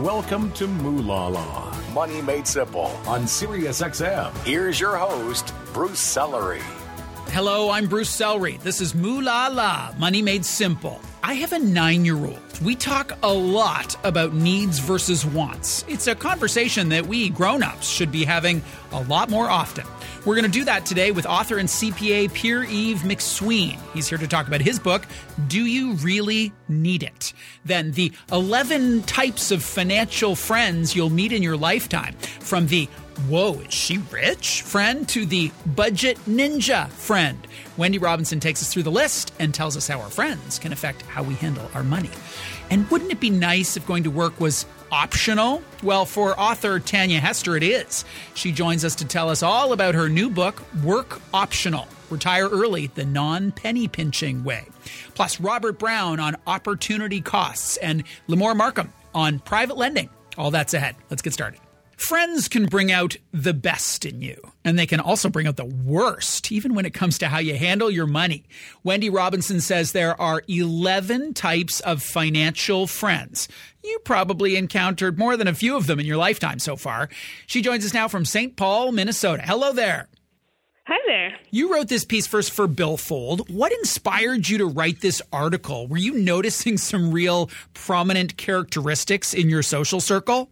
Welcome to Moolah Law, Money Made Simple on SiriusXM. Here's your host, Bruce Sellery. Hello, I'm Bruce Sellery. This is Moolah La, Money Made Simple. I have a 9-year-old. We talk a lot about needs versus wants. It's a conversation that we grown-ups should be having a lot more often. We're going to do that today with author and CPA Pierre-Yves McSween. He's here to talk about his book, Do You Really Need It? Then the 11 types of financial friends you'll meet in your lifetime. From the whoa, is she rich friend to the budget ninja friend. Wendy Robinson takes us through the list and tells us how our friends can affect how we handle our money. And wouldn't it be nice if going to work was optional? Well, for author Tanya Hester, it is. She joins us to tell us all about her new book, Work Optional: Retire Early the Non-Penny Pinching Way. Plus, Robert Brown on opportunity costs and Lamore Markham on private lending. All that's ahead. Let's get started. Friends can bring out the best in you, and they can also bring out the worst, even when it comes to how you handle your money. Wendy Robinson says there are 11 types of financial friends. You probably encountered more than a few of them in your lifetime so far. She joins us now from St. Paul, Minnesota. Hello there. Hi there. You wrote this piece first for Billfold. What inspired you to write this article? Were you noticing some real prominent characteristics in your social circle?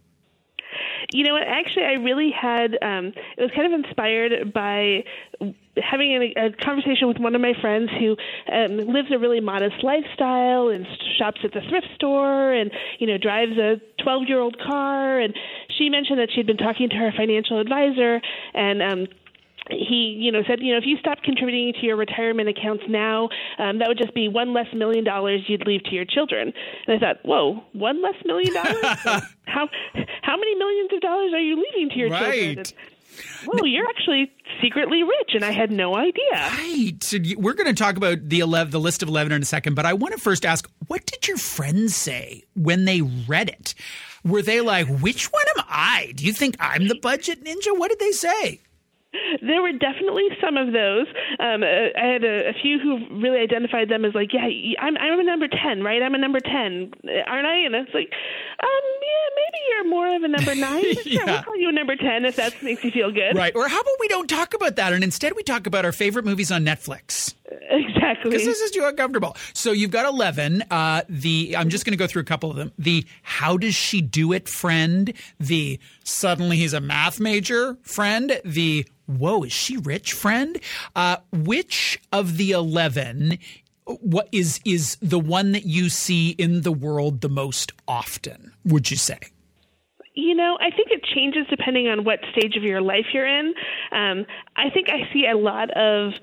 You know what? Actually, I really had, it was kind of inspired by having a conversation with one of my friends who lives a really modest lifestyle and shops at the thrift store and, drives a 12-year-old car. And she mentioned that she'd been talking to her financial advisor and, he, said, if you stopped contributing to your retirement accounts now, that would just be $1 less $1 million you'd leave to your children. And I thought, whoa, $1 less $1 million? How many millions of dollars are you leaving to your children? And, whoa, you're actually secretly rich, and I had no idea. Right. So we're going to talk about the list of 11 in a second, but I want to first ask, what did your friends say when they read it? Were they like, which one am I? Do you think I'm the budget ninja? What did they say? There were definitely some of those. I had a few who really identified them as like, yeah, I'm a number 10, right? I'm a number 10, aren't I? And it's like, yeah, maybe you're more of a number 9. Yeah, we'll call you a number 10 if that makes you feel good. Right. Or how about we don't talk about that and instead we talk about our favorite movies on Netflix? Exactly. Because this is too uncomfortable. So you've got 11. I'm just going to go through a couple of them. The how does she do it friend. The suddenly he's a math major friend. The whoa, is she rich friend? Which of the 11 what is the one that you see in the world the most often, would you say? I think it changes depending on what stage of your life you're in. I think I see a lot of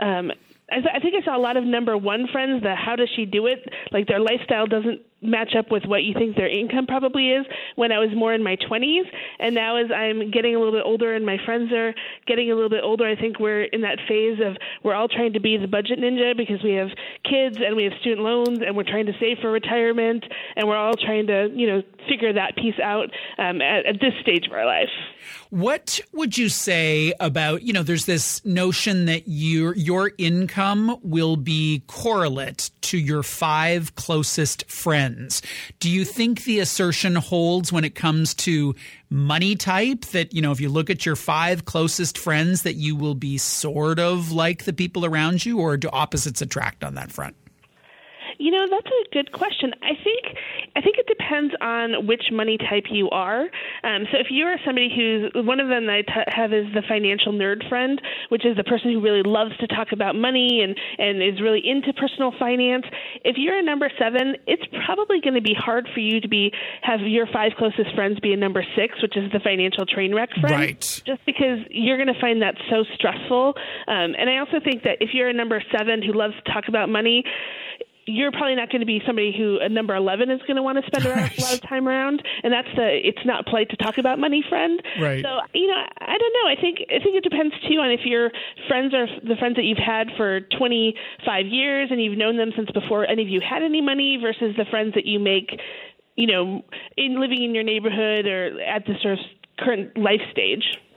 I think I saw a lot of number 1 friends, the how does she do it? Like their lifestyle doesn't match up with what you think their income probably is when I was more in my 20s. And now as I'm getting a little bit older and my friends are getting a little bit older, I think we're in that phase of we're all trying to be the budget ninja because we have kids and we have student loans and we're trying to save for retirement and we're all trying to, figure that piece out at this stage of our life. What would you say about, there's this notion that your income will be correlate to your 5 closest friends. Do you think the assertion holds when it comes to money type that, if you look at your 5 closest friends that you will be sort of like the people around you, or do opposites attract on that front? That's a good question. I think it depends on which money type you are. So if you're somebody who's one of them that I have is the financial nerd friend, which is the person who really loves to talk about money and is really into personal finance. If you're a number 7, it's probably going to be hard for you to have your 5 closest friends be a number 6, which is the financial train wreck friend. Right. Just because you're going to find that so stressful. And I also think that if you're a number 7 who loves to talk about money, you're probably not going to be somebody who a number 11 is going to want to spend a lot of time around, and that's it's not polite to talk about money friend. Right. So, I don't know. I think it depends, too, on if your friends are the friends that you've had for 25 years and you've known them since before any of you had any money versus the friends that you make, in living in your neighborhood or at the sort of current life stage.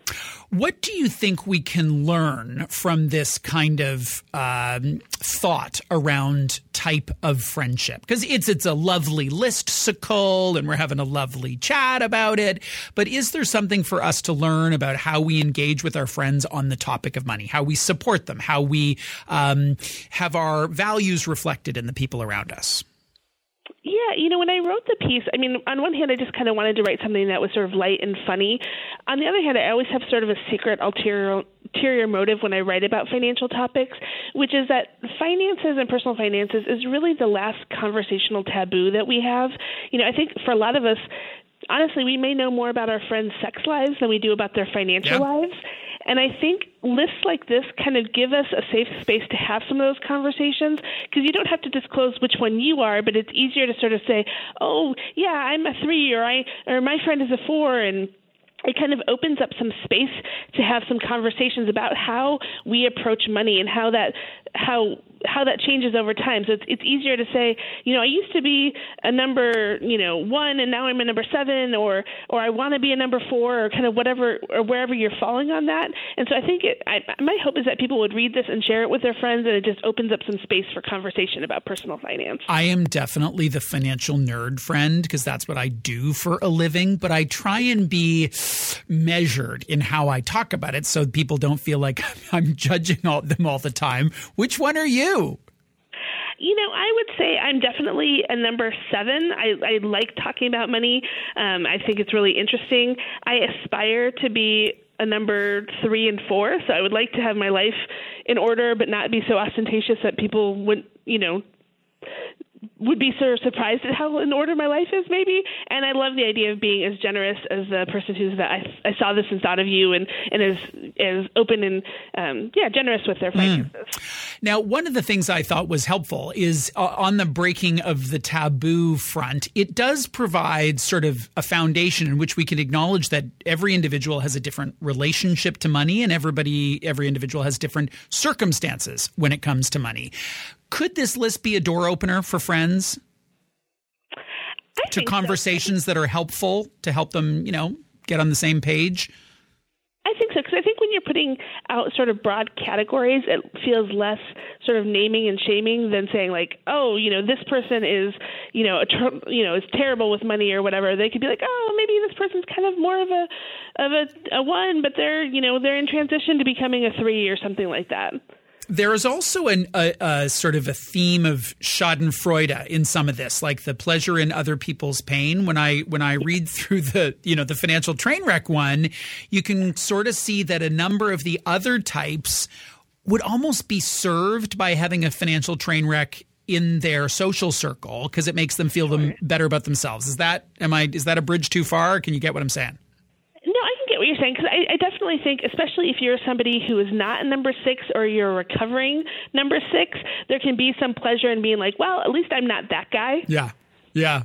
What do you think we can learn from this kind of thought around type of friendship? Because it's a lovely listicle and we're having a lovely chat about it. But is there something for us to learn about how we engage with our friends on the topic of money, how we support them, how we have our values reflected in the people around us? Yeah, when I wrote the piece, I mean, on one hand, I just kind of wanted to write something that was sort of light and funny. On the other hand, I always have sort of a secret ulterior motive when I write about financial topics, which is that finances and personal finances is really the last conversational taboo that we have. I think for a lot of us, honestly, we may know more about our friends' sex lives than we do about their financial lives. And I think lists like this kind of give us a safe space to have some of those conversations, because you don't have to disclose which one you are, but it's easier to sort of say, oh, yeah, I'm a 3 or my friend is a 4, and it kind of opens up some space to have some conversations about how we approach money and how that changes over time. So it's easier to say, I used to be a number, 1 and now I'm a number 7, or I want to be a number 4, or kind of whatever, or wherever you're falling on that. And so I think my hope is that people would read this and share it with their friends, and it just opens up some space for conversation about personal finance. I am definitely the financial nerd friend because that's what I do for a living, but I try and be measured in how I talk about it so people don't feel like I'm judging them all the time. Which one are you? I would say I'm definitely a number 7. I like talking about money. I think it's really interesting. I aspire to be a number 3 and 4. So I would like to have my life in order, but not be so ostentatious that people would be sort of surprised at how in order my life is, maybe. And I love the idea of being as generous as the person who's that I saw this and thought of you, and as open and generous with their finances. Now, one of the things I thought was helpful is on the breaking of the taboo front, it does provide sort of a foundation in which we can acknowledge that every individual has a different relationship to money, and every individual has different circumstances when it comes to money. Could this list be a door opener for friends to conversations that are helpful to help them, get on the same page? I think so, because I think when you're putting out sort of broad categories, it feels less sort of naming and shaming than saying like, oh, this person is, is terrible with money or whatever. They could be like, oh, maybe this person's kind of more of a 1, but they're in transition to becoming a 3 or something like that. There is also a sort of a theme of schadenfreude in some of this, like the pleasure in other people's pain. When I read through the financial train wreck one, you can sort of see that a number of the other types would almost be served by having a financial train wreck in their social circle because it makes them feel better about themselves. Is that a bridge too far? Can you get what I'm saying? What you're saying, because I definitely think, especially if you're somebody who is not a number 6 or you're a recovering number 6, there can be some pleasure in being like, well, at least I'm not that guy. Yeah.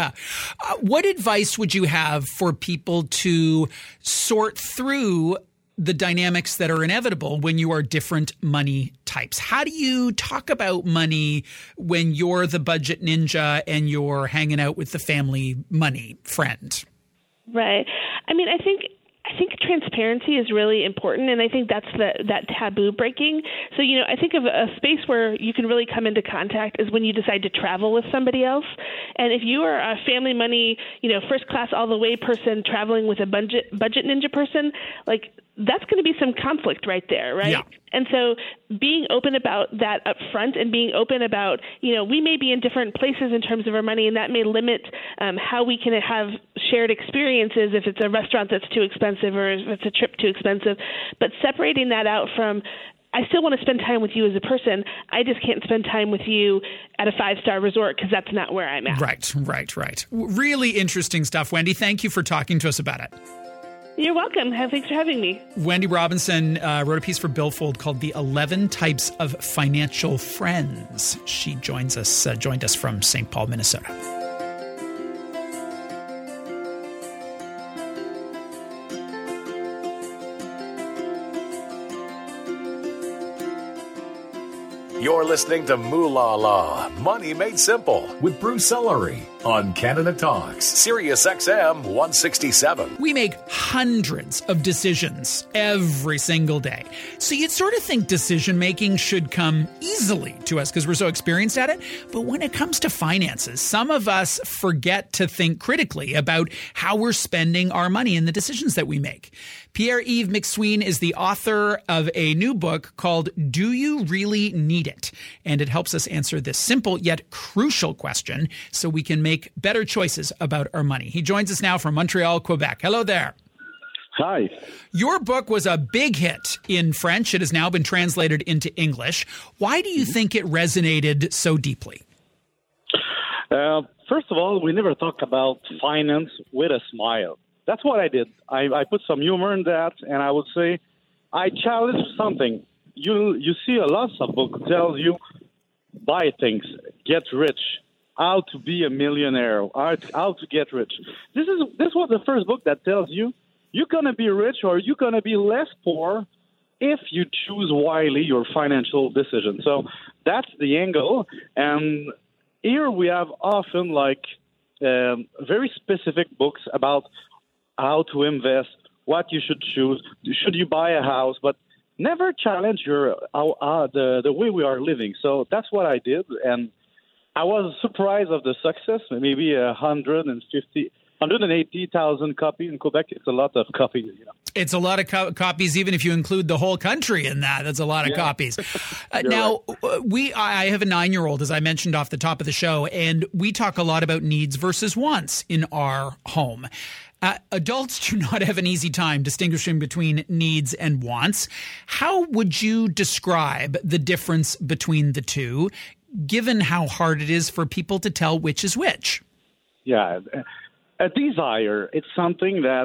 What advice would you have for people to sort through the dynamics that are inevitable when you are different money types? How do you talk about money when you're the budget ninja and you're hanging out with the family money friend? Right. I mean, I think transparency is really important, and I think that's that taboo breaking. So, I think of a space where you can really come into contact is when you decide to travel with somebody else. And if you are a family money, first class all the way person traveling with a budget ninja person, like that's going to be some conflict right there, right? Yeah. And so being open about that up front and being open about, we may be in different places in terms of our money, and that may limit how we can have shared experiences if it's a restaurant that's too expensive or if it's a trip too expensive. But separating that out from, I still want to spend time with you as a person. I just can't spend time with you at a 5-star resort because that's not where I'm at. Right. Really interesting stuff, Wendy. Thank you for talking to us about it. You're welcome. Thanks for having me. Wendy Robinson wrote a piece for Billfold called The 11 Types of Financial Friends. She joined us from St. Paul, Minnesota. You're listening to Moolah La, Money Made Simple with Bruce Ellery. on Canada Talks, Sirius XM 167. We make hundreds of decisions every single day. So you'd sort of think decision making should come easily to us because we're so experienced at it. But when it comes to finances, some of us forget to think critically about how we're spending our money and the decisions that we make. Pierre-Yves McSween is the author of a new book called Do You Really Need It? And it helps us answer this simple yet crucial question so we can make better choices about our money. He joins us now from Montreal, Quebec. Hello there. Hi. Your book was a big hit in French. It has now been translated into English. Why do you think it resonated so deeply? First of all, we never talk about finance with a smile. That's what I did. I put some humor in that, and I would say I challenge something. You see a lot of books tells you buy things, get rich, how to be a millionaire, how to get rich. This was the first book that tells you you're going to be rich or you're going to be less poor if you choose wisely your financial decision. So that's the angle. And here we have often very specific books about how to invest, what you should choose, should you buy a house, but never challenge the way we are living. So that's what I did, and I was surprised of the success. Maybe 180,000 copies in Quebec. It's a lot of copies. It's a lot of copies, even if you include the whole country in that. That's a lot of copies. Now, right. I have a 9-year-old, as I mentioned off the top of the show, and we talk a lot about needs versus wants in our home. Adults do not have an easy time distinguishing between needs and wants. How would you describe the difference between the two, given how hard it is for people to tell which is which? Yeah, a desire, it's something that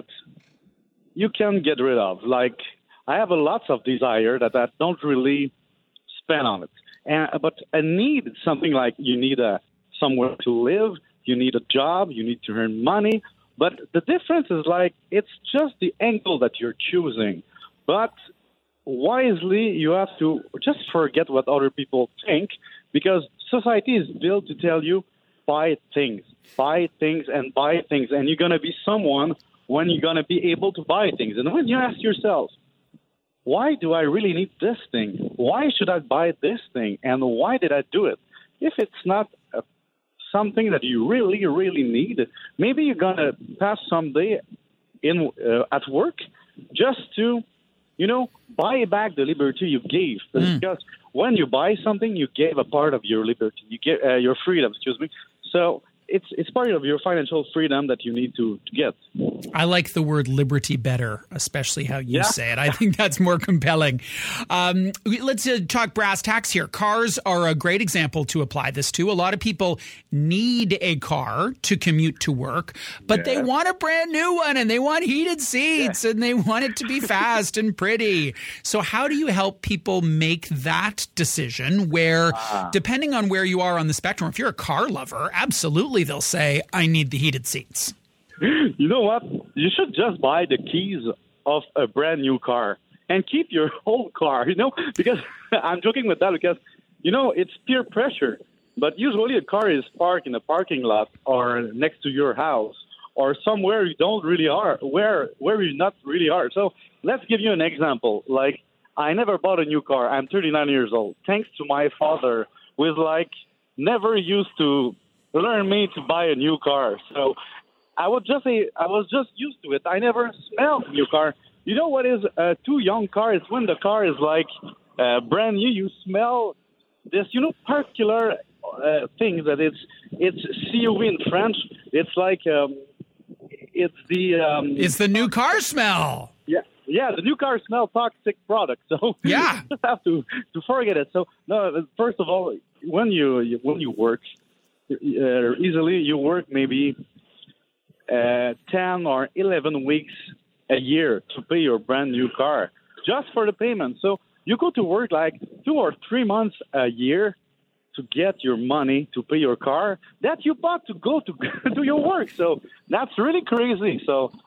you can get rid of. Like, I have a lot of desire that I don't really spend on it. But a need is something like you need somewhere to live, you need a job, you need to earn money. But the difference is it's just the angle that you're choosing. But wisely, you have to just forget what other people think, because society is built to tell you, buy things, and buy things. And you're going to be someone when you're going to be able to buy things. And when you ask yourself, why do I really need this thing? Why should I buy this thing? And why did I do it? If it's not something that you really, really need, maybe you're going to pass some day at work just to, buy back the liberty you gave. Because when you buy something, you gave a part of your liberty, you give your freedom, So it's part of your financial freedom that you need to get. I like the word liberty better, especially how you say it. I think that's more compelling. Let's talk brass tacks here. Cars are a great example to apply this to. A lot of people need a car to commute to work, but they want a brand new one, and they want heated seats, and they want it to be fast and pretty. So how do you help people make that decision where, depending on where you are on the spectrum, if you're a car lover, absolutely they'll say, I need the heated seats. You know what? You should just buy the keys of a brand new car and keep your old car, because I'm joking with that because, it's peer pressure. But usually a car is parked in a parking lot or next to your house or somewhere you don't really are, where you not really are. So let's give you an example. Like, I never bought a new car. I'm 39 years old. Thanks to my father, who is never used to learn me to buy a new car. So I would just say I was just used to it. I never smelled a new car. You know what is a too young car? It's when the car is brand new. You smell this, particular thing that it's COV in French. It's it's the new car smell. Yeah, the new car smell toxic product. So you just have to forget it. So no, first of all, when you work. Easily, you work maybe 10 or 11 weeks a year to pay your brand new car just for the payment. So you go to work 2 or 3 months a year to get your money to pay your car that you bought to go to do your work. So that's really crazy. So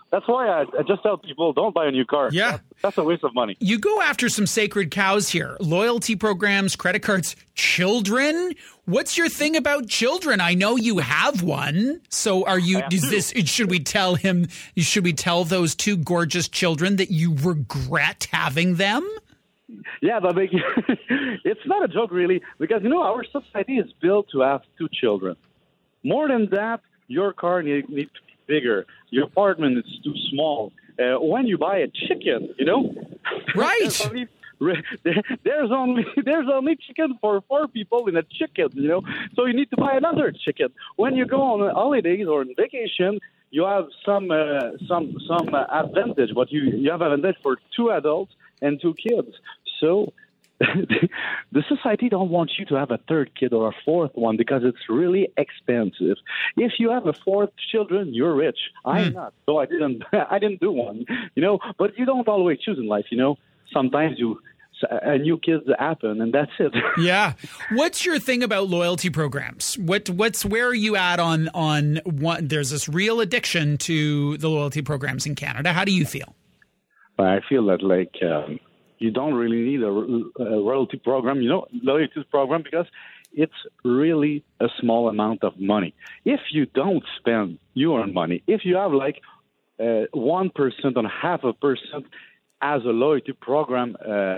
That's why I just tell people, don't buy a new car. Yeah. That's a waste of money. You go after some sacred cows here. Loyalty programs, credit cards, children. What's your thing about children? I know you have one. So should we tell those two gorgeous children that you regret having them? Yeah, but it's not a joke, really, because, our society is built to have 2 children. More than that, your car needs to be bigger. Your apartment is too small. When you buy a chicken, right? there's only chicken for 4 people in a chicken, So you need to buy another chicken. When you go on holidays or on vacation, you have some advantage. But you have advantage for 2 adults and 2 kids. So the society don't want you to have a 3rd kid or a 4th one because it's really expensive. If you have a 4th children, you're rich. I'm not, so I didn't do one. But you don't always choose in life. Sometimes a new kids happen, and that's it. Yeah. What's your thing about loyalty programs? Where are you at on one? There's this real addiction to the loyalty programs in Canada. How do you feel? I feel that you don't really need a loyalty program, loyalty program, because it's really a small amount of money. If you don't spend, you earn money. If you have 1% or 0.5% as a loyalty program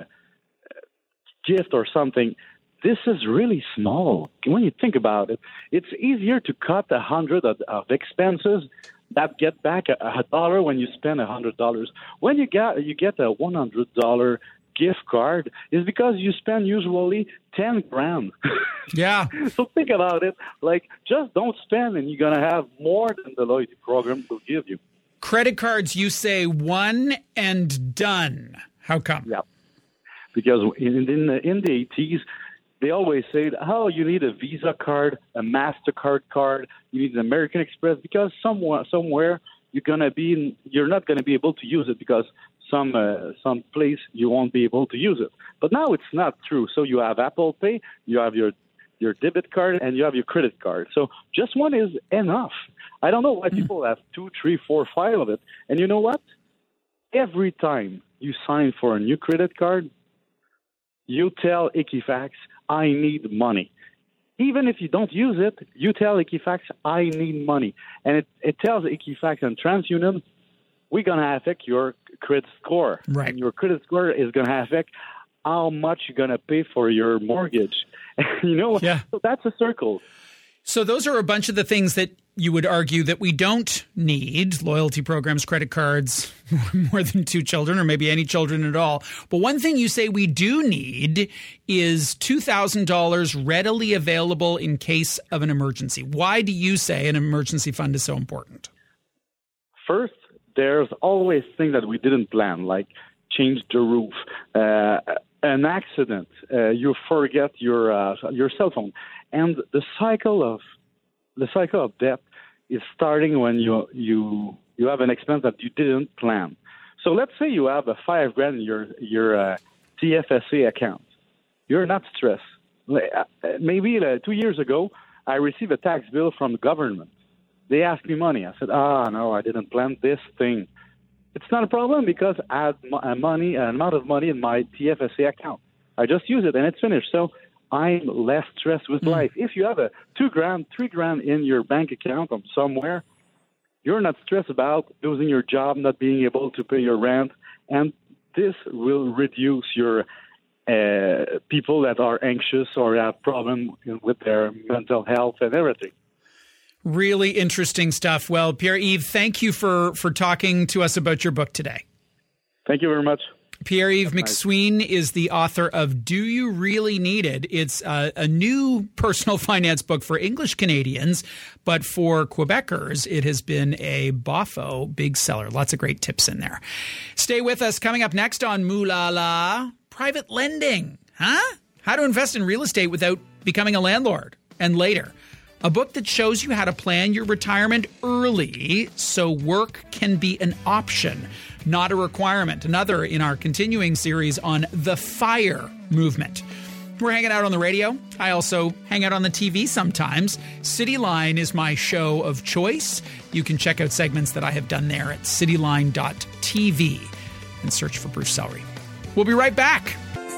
gift or something, this is really small. When you think about it, it's easier to cut $100 of expenses that get back $1 when you spend $100. When you get a $100 gift card, is because you spend usually $10,000. Yeah. So think about it. Just don't spend, and you're gonna have more than the loyalty program will give you. Credit cards, you say one and done. How come? Yeah, because in the 80s. They always say, you need a Visa card, a MasterCard card, you need an American Express, because somewhere you're not going to be able to use it because some place you won't be able to use it. But now it's not true. So you have Apple Pay, you have your debit card, and you have your credit card. So just one is enough. I don't know why people have 2, 3, 4, 5 of it. And you know what? Every time you sign for a new credit card, you tell Equifax, I need money. Even if you don't use it, you tell Equifax, I need money. And it tells Equifax and TransUnion, we're going to affect your credit score. Right. And your credit score is going to affect how much you're going to pay for your mortgage. Yeah. So that's a circle. So those are a bunch of the things that you would argue that we don't need: loyalty programs, credit cards, more than 2 children, or maybe any children at all. But one thing you say we do need is $2,000 readily available in case of an emergency. Why do you say an emergency fund is so important? First, there's always things that we didn't plan, like change the roof, an accident, you forget your cell phone. And the cycle of debt is starting when you have an expense that you didn't plan. So let's say you have a $5,000 in your TFSA account. You're not stressed. Maybe 2 years ago, I received a tax bill from the government. They asked me money. I said, no, I didn't plan this thing. It's not a problem because I had an amount of money in my TFSA account. I just use it and it's finished. So I'm less stressed with life. If you have a $2,000, $3,000 in your bank account from somewhere, you're not stressed about losing your job, not being able to pay your rent, and this will reduce your people that are anxious or have problems with their mental health and everything. Really interesting stuff. Well, Pierre-Yves, thank you for talking to us about your book today. Thank you very much. Pierre-Yves McSween is the author of Do You Really Need It? It's a new personal finance book for English Canadians, but for Quebecers, it has been a boffo big seller. Lots of great tips in there. Stay with us. Coming up next on Moulala, private lending. Huh? How to invest in real estate without becoming a landlord. And later, a book that shows you how to plan your retirement early so work can be an option, not a requirement. Another in our continuing series on the FIRE movement. we're hanging out on the radio. I also hang out on the TV sometimes. Cityline is my show of choice. You can check out segments that I have done there at cityline.tv and search for Bruce Sellery. We'll be right back.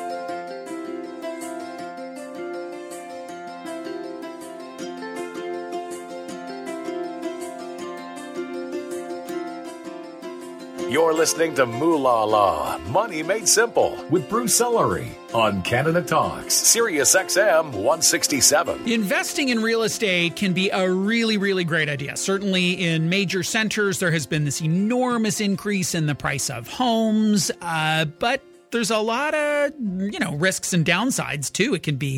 You're listening to Moolah La, Money Made Simple, with Bruce Sellery on Canada Talks, Sirius XM 167. Investing in real estate can be a really, really great idea. Certainly in major centers, there has been this enormous increase in the price of homes, but there's a lot of, risks and downsides too. It can be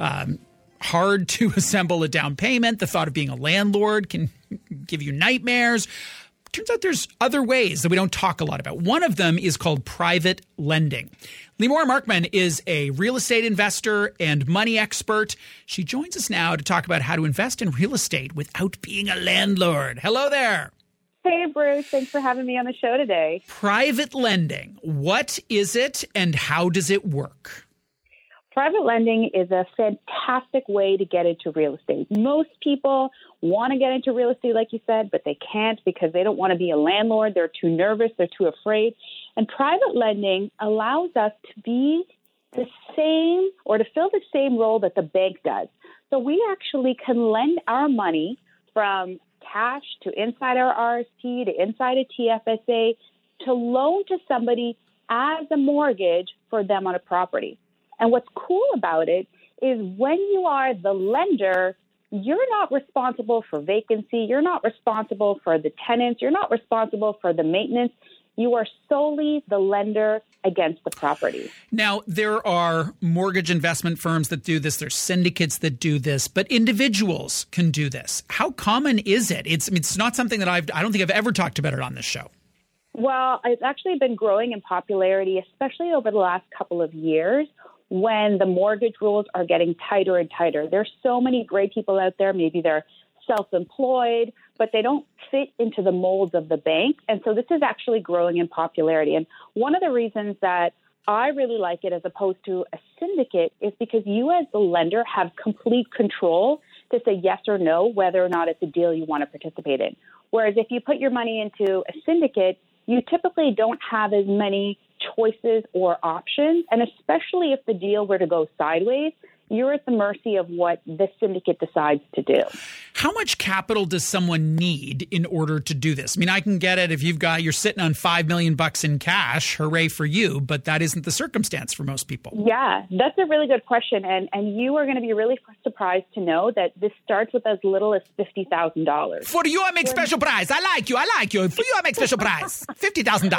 hard to assemble a down payment. The thought of being a landlord can give you nightmares. Turns out there's other ways that we don't talk a lot about. One of them is called private lending. Limor Markman is a real estate investor and money expert. She joins us now to talk about how to invest in real estate without being a landlord. Hello there. Hey, Bruce. Thanks for having me on the show today. Private lending. What is it and how does it work? Private lending is a fantastic way to get into real estate. Most people want to get into real estate, like you said, but they can't because they don't want to be a landlord. They're too nervous. They're too afraid. And private lending allows us to be the same or to fill the same role that the bank does. So we actually can lend our money from cash to inside our RSP to inside a TFSA to loan to somebody as a mortgage for them on a property. And what's cool about it is when you are the lender, you're not responsible for vacancy. You're not responsible for the tenants. You're not responsible for the maintenance. You are solely the lender against the property. Now, there are mortgage investment firms that do this. There's syndicates that do this, but individuals can do this. How common is it? It's not something that I don't think I've ever talked about it on this show. Well, it's actually been growing in popularity, especially over the last couple of years, when the mortgage rules are getting tighter and tighter. There's so many great people out there. Maybe they're self-employed, but they don't fit into the molds of the bank. And so this is actually growing in popularity. And one of the reasons that I really like it as opposed to a syndicate is because you as the lender have complete control to say yes or no, whether or not it's a deal you want to participate in. Whereas if you put your money into a syndicate, you typically don't have as many choices or options. And especially if the deal were to go sideways, you're at the mercy of what the syndicate decides to do. How much capital does someone need in order to do this? I mean, I can get it if you're sitting on $5 million in cash, hooray for you, but that isn't the circumstance for most people. Yeah, that's a really good question. And you are going to be really surprised to know that this starts with as little as $50,000. For you, I make special price. I like you. For you, I make special price. $50,000.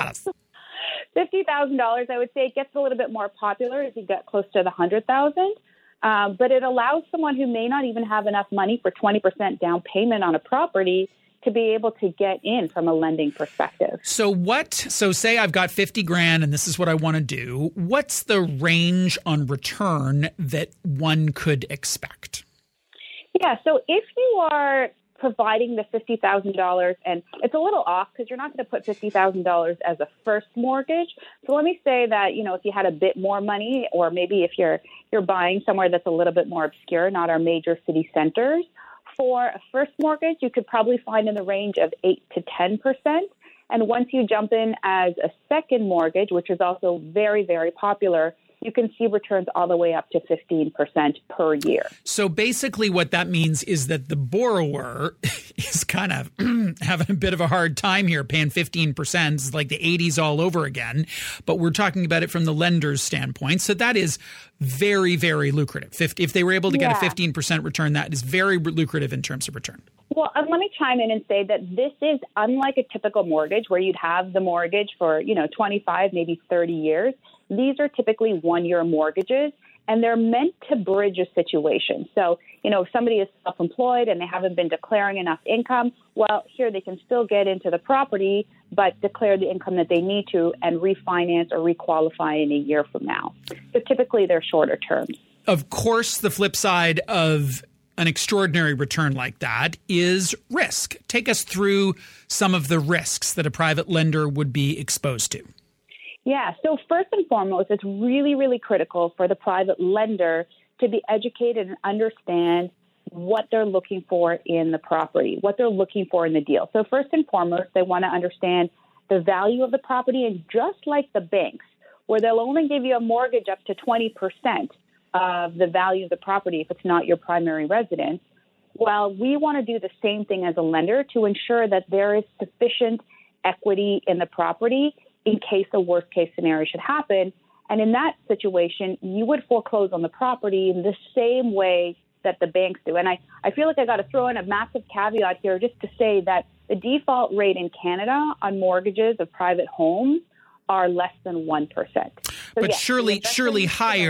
$50,000, I would say it gets a little bit more popular as you get close to the $100,000. But it allows someone who may not even have enough money for 20% down payment on a property to be able to get in from a lending perspective. So say I've got $50,000 and this is what I want to do. What's the range on return that one could expect? Yeah, so if you are providing the $50,000, and it's a little off because you're not going to put $50,000 as a first mortgage. So let me say that, if you had a bit more money, or maybe if you're buying somewhere that's a little bit more obscure, not our major city centers, for a first mortgage, you could probably find in the range of 8 to 10%. And once you jump in as a second mortgage, which is also very, very popular, you can see returns all the way up to 15% per year. So basically what that means is that the borrower is kind of having a bit of a hard time here paying 15%. It's like the 80s all over again. But we're talking about it from the lender's standpoint. So that is very, very lucrative. If they were able to get a 15% return, that is very lucrative in terms of return. Well, let me chime in and say that this is unlike a typical mortgage where you'd have the mortgage for, 25, maybe 30 years. These are typically one-year mortgages, and they're meant to bridge a situation. So, if somebody is self-employed and they haven't been declaring enough income, well, here they can still get into the property, but declare the income that they need to and refinance or requalify in a year from now. So typically they're shorter terms. Of course, the flip side of an extraordinary return like that is risk. Take us through some of the risks that a private lender would be exposed to. Yeah. So first and foremost, it's really, really critical for the private lender to be educated and understand what they're looking for in the property, what they're looking for in the deal. So first and foremost, they want to understand the value of the property. And just like the banks, where they'll only give you a mortgage up to 20% of the value of the property if it's not your primary residence, well, we want to do the same thing as a lender to ensure that there is sufficient equity in the property in case a worst case scenario should happen. And in that situation, you would foreclose on the property in the same way that the banks do. And I feel like I got to throw in a massive caveat here just to say that the default rate in Canada on mortgages of private homes are less than 1%. So but surely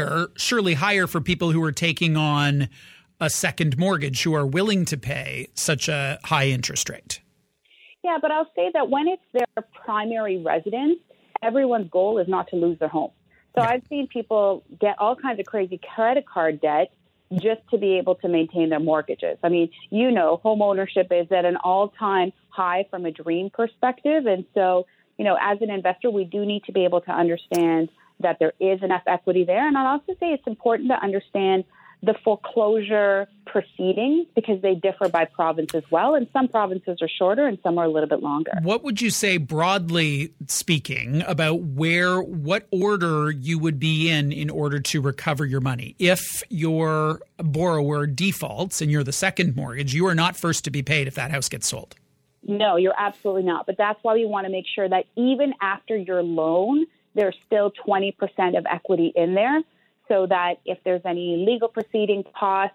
higher for people who are taking on a second mortgage, who are willing to pay such a high interest rate. Yeah, but I'll say that when it's their primary residence, everyone's goal is not to lose their home. So I've seen people get all kinds of crazy credit card debt just to be able to maintain their mortgages. I mean, home ownership is at an all-time high from a dream perspective. And so, as an investor, we do need to be able to understand that there is enough equity there. And I'll also say it's important to understand the foreclosure proceedings because they differ by province as well. And some provinces are shorter and some are a little bit longer. What would you say, broadly speaking, about what order you would be in order to recover your money? If your borrower defaults and you're the second mortgage, you are not first to be paid if that house gets sold. No, you're absolutely not. But that's why we want to make sure that even after your loan, there's still 20% of equity in there, so that if there's any legal proceeding costs,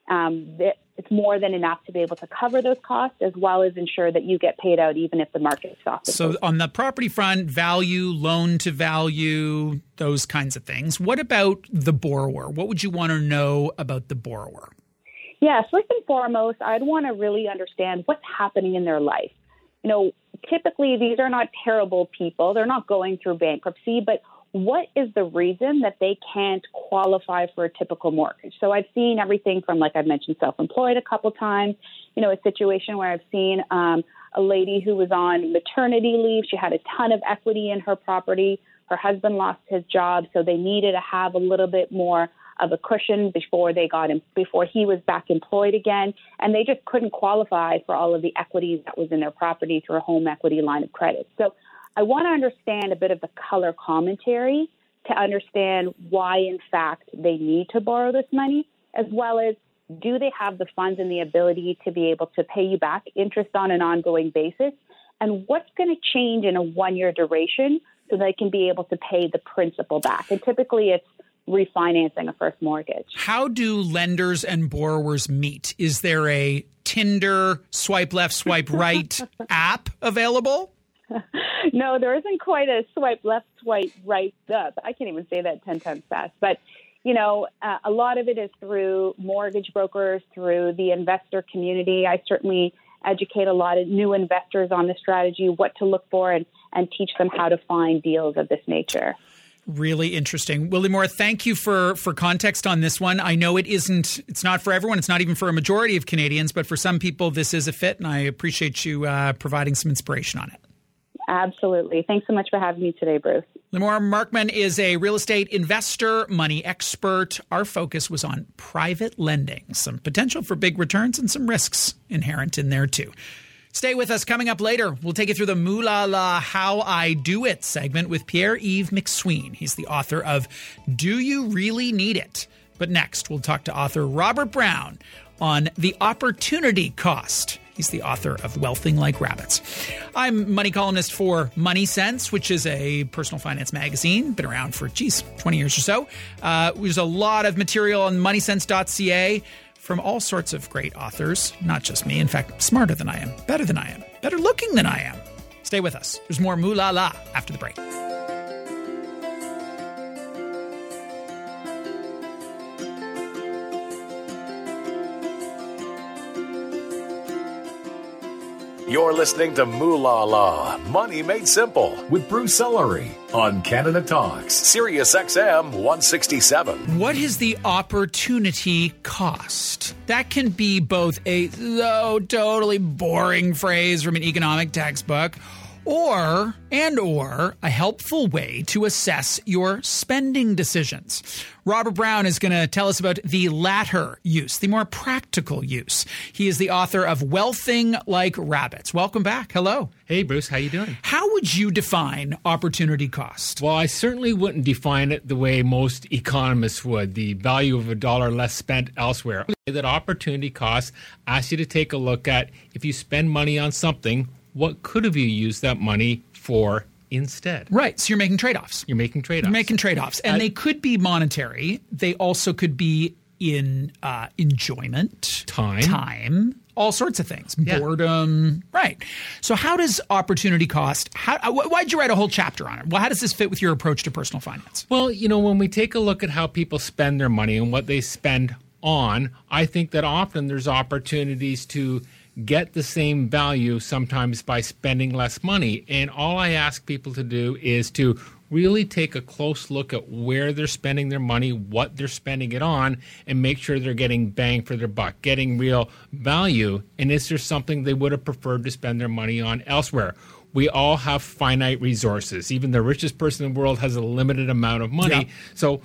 it's more than enough to be able to cover those costs, as well as ensure that you get paid out even if the market softens. So on the property front, value, loan to value, those kinds of things. What about the borrower? What would you want to know about the borrower? Yeah, first and foremost, I'd want to really understand what's happening in their life. Typically these are not terrible people. They're not going through bankruptcy, but what is the reason that they can't qualify for a typical mortgage? So I've seen everything from, like I mentioned, self-employed a couple times, a situation where I've seen a lady who was on maternity leave. She had a ton of equity in her property. Her husband lost his job, so they needed to have a little bit more of a cushion before he was back employed again. And they just couldn't qualify for all of the equity that was in their property through a home equity line of credit. So I want to understand a bit of the color commentary to understand why, in fact, they need to borrow this money, as well as do they have the funds and the ability to be able to pay you back interest on an ongoing basis, and what's going to change in a 1-year duration so they can be able to pay the principal back. And typically it's refinancing a first mortgage. How do lenders and borrowers meet? Is there a Tinder swipe left, swipe right app available? No, there isn't quite a swipe left, swipe right. I can't even say that 10 times fast. But, a lot of it is through mortgage brokers, through the investor community. I certainly educate a lot of new investors on the strategy, what to look for, and teach them how to find deals of this nature. Really interesting. Willie Moore, thank you for context on this one. I know it's not for everyone. It's not even for a majority of Canadians, but for some people, this is a fit, and I appreciate you providing some inspiration on it. Absolutely. Thanks so much for having me today, Bruce. Limor Markman is a real estate investor, money expert. Our focus was on private lending, some potential for big returns and some risks inherent in there too. Stay with us. Coming up later, we'll take you through the Moolah La How I Do It segment with Pierre-Yves McSween. He's the author of Do You Really Need It? But next, we'll talk to author Robert Brown on the opportunity cost. He's the author of Wealthing Like Rabbits. I'm money columnist for Money Sense, which is a personal finance magazine. Been around for, 20 years or so. There's a lot of material on moneysense.ca from all sorts of great authors, not just me. In fact, smarter than I am, better than I am, better looking than I am. Stay with us. There's more Moolah La after the break. You're listening to Moolah La, Money Made Simple, with Bruce Ellery on Canada Talks, Sirius XM 167. What is the opportunity cost? That can be both a totally boring phrase from an economic textbook, or a helpful way to assess your spending decisions. Robert Brown is going to tell us about the latter use, the more practical use. He is the author of Wealthing Like Rabbits. Welcome back. Hello. Hey, Bruce. How you doing? How would you define opportunity cost? Well, I certainly wouldn't define it the way most economists would, the value of $1 less spent elsewhere. That opportunity cost asks you to take a look at, if you spend money on something, what could have you used that money for instead? Right. So you're making trade-offs. You're making trade-offs. And they could be monetary. They also could be in enjoyment, time, all sorts of things, boredom. Right. So how does opportunity cost, why'd you write a whole chapter on it? Well, how does this fit with your approach to personal finance? Well, when we take a look at how people spend their money and what they spend on, I think that often there's opportunities to get the same value sometimes by spending less money. And all I ask people to do is to really take a close look at where they're spending their money, what they're spending it on, and make sure they're getting bang for their buck, getting real value. And is there something they would have preferred to spend their money on elsewhere? We all have finite resources. Even the richest person in the world has a limited amount of money. Yeah. So,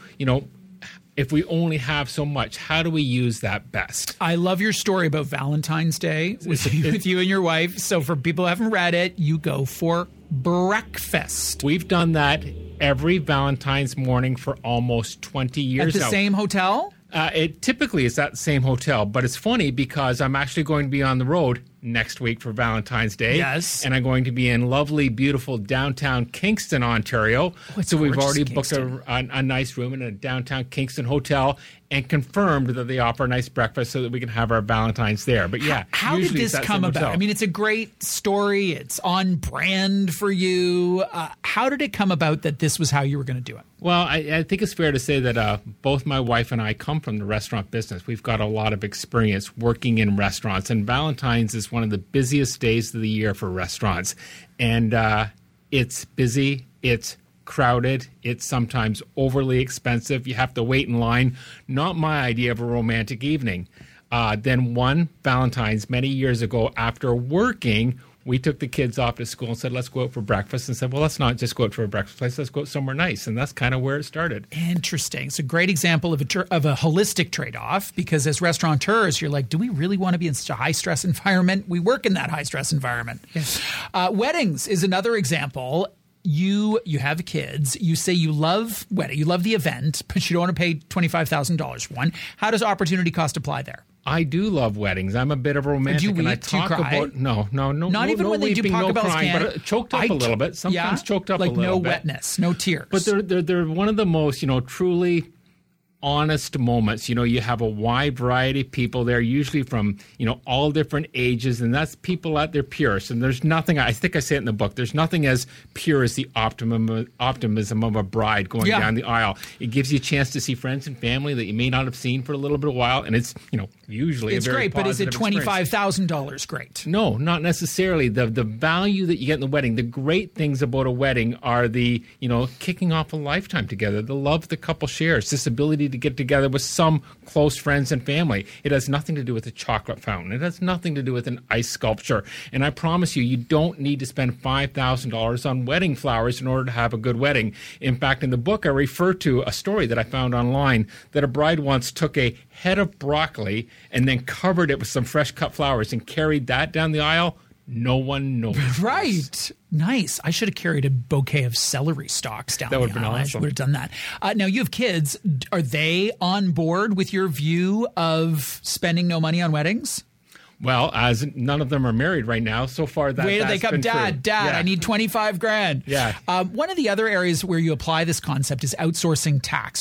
if we only have so much, how do we use that best? I love your story about Valentine's Day with you and your wife. So for people who haven't read it, you go for breakfast. We've done that every Valentine's morning for almost 20 years now. At the same hotel? It typically is at the same hotel, but it's funny because I'm actually going to be on the road next week for Valentine's Day. Yes. And I'm going to be in lovely, beautiful downtown Kingston, Ontario. So we've already booked a nice room in a downtown Kingston hotel and confirmed that they offer a nice breakfast so that we can have our Valentine's there. But yeah, how did this come about? Hotel. I mean, it's a great story. It's on brand for you. How did it come about that this was how you were going to do it? Well, I think it's fair to say that both my wife and I come from the restaurant business. We've got a lot of experience working in restaurants, and Valentine's is one of the busiest days of the year for restaurants. And it's busy, it's crowded, it's sometimes overly expensive. You have to wait in line. Not my idea of a romantic evening. Then one Valentine's many years ago, after working, we took the kids off to school and said, let's go out for breakfast. And said, well, let's not just go out for a breakfast place. Let's go out somewhere nice. And that's kind of where it started. Interesting. It's a great example of a holistic trade-off, because as restaurateurs, you're like, do we really want to be in such a high-stress environment? We work in that high-stress environment. Yes. Weddings is another example. You have kids. You say you love wedding. You love the event, but you don't want to pay $25,000 for one. How does opportunity cost apply there? I do love weddings. I'm a bit of a romantic. Do you weep? And I Do you talk cry? about no. Not even when they do weeping, Pocket no Bells crying, can. but choked up a little bit. Sometimes choked up like a little bit. No wetness, no tears. But they're one of the most truly honest moments. You have a wide variety of people there, usually from all different ages, and that's people at their purest. And there's nothing, I think I say it in the book, there's nothing as pure as the optimism of a bride going down the aisle. It gives you a chance to see friends and family that you may not have seen for a little bit of while, and it's usually it's a very great. But is it $25,000 great? No, not necessarily. The value that you get in the wedding, the great things about a wedding are the kicking off a lifetime together, the love the couple shares, this ability to get together with some close friends and family. It has nothing to do with a chocolate fountain. It has nothing to do with an ice sculpture. And I promise you, you don't need to spend $5,000 on wedding flowers in order to have a good wedding. In fact, in the book, I refer to a story that I found online that a bride once took a head of broccoli and then covered it with some fresh cut flowers and carried that down the aisle. No one knows. Right. Nice. I should have carried a bouquet of celery stalks down the aisle. That would have been awesome. I would have done that. Now, you have kids. Are they on board with your view of spending no money on weddings? Well, as none of them are married right now, so far that's Wait till they come, Dad, yeah. I need $25,000. Yeah. One of the other areas where you apply this concept is outsourcing tasks,